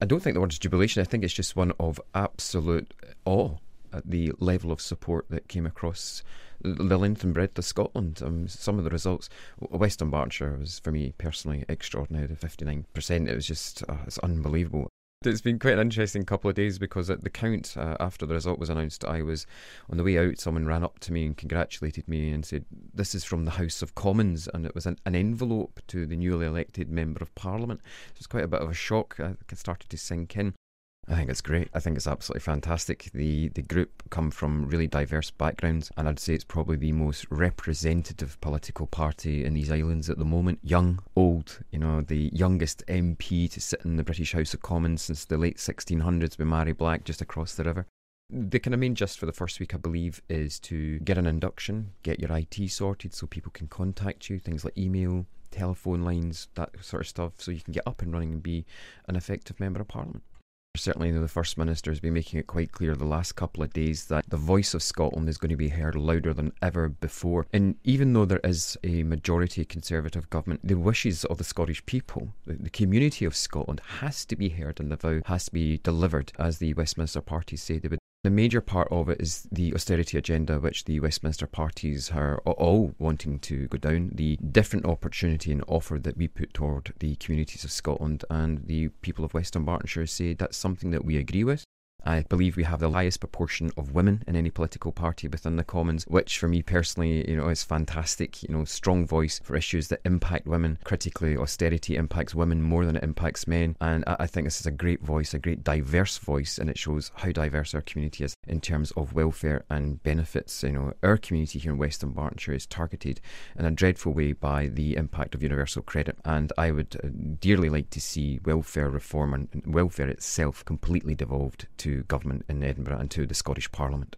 I don't think the word is jubilation. I think it's just one of absolute awe at the level of support that came across the length and breadth of Scotland. Some of the results, West Dunbartonshire was, for me personally, extraordinary. The 59%, it was just, it's unbelievable. It's been quite an interesting couple of days because at the count, after the result was announced, I was on the way out. Someone ran up to me and congratulated me and said, "This is from the House of Commons," and it was an envelope to the newly elected Member of Parliament. It was quite a bit of a shock. It started to sink in. I think it's great. I think it's absolutely fantastic. The group come from really diverse backgrounds, and I'd say it's probably the most representative political party in these islands at the moment. Young, old, the youngest MP to sit in the British House of Commons since the late 1600s with Mary Black just across the river. The kind of main gist for the first week, I believe, is to get an induction, get your IT sorted so people can contact you, things like email, telephone lines, that sort of stuff, so you can get up and running and be an effective Member of Parliament. Certainly, the First Minister has been making it quite clear the last couple of days that the voice of Scotland is going to be heard louder than ever before. And even though there is a majority Conservative government, the wishes of the Scottish people, the community of Scotland, has to be heard, and the vow has to be delivered, as the Westminster parties say they would. The major part of it is the austerity agenda, which the Westminster parties are all wanting to go down, the different opportunity and offer that we put toward the communities of Scotland, and the people of West Dunbartonshire say that's something that we agree with. I believe we have the highest proportion of women in any political party within the Commons, which for me personally, is fantastic. Strong voice for issues that impact women. Critically, austerity impacts women more than it impacts men. And I think this is a great voice, a great diverse voice, and it shows how diverse our community is in terms of welfare and benefits. Our community here in West Dunbartonshire is targeted in a dreadful way by the impact of universal credit. And I would dearly like to see welfare reform and welfare itself completely devolved to government in Edinburgh and to the Scottish Parliament.